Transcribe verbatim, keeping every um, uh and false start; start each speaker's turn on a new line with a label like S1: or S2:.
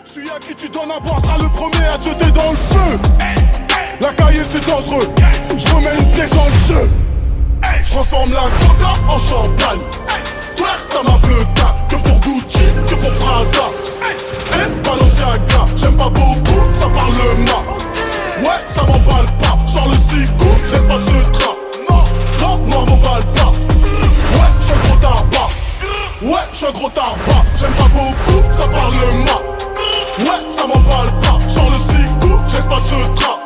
S1: Celui à qui tu donnes à boire sera le premier à te jeter dans le feu. La cahier c'est dangereux, je remets une pièce dans le jeu. Je transforme la coca en champagne. Toi t'as ma beuta, que pour Gucci, que pour Prada. Eh, Balenciaga, j'aime pas beaucoup, ça parle mal. Ouais, ça m'emballe pas, genre le sicou, je laisse pas de ce train. Non, noir m'emballe pas. Ouais, j'suis un gros tarbat. Ouais, j'suis un gros tarbat. J'aime pas beaucoup, ça parle mal. Ouais, ça m'emballe pas, genre le sicou, je laisse pas de ce train.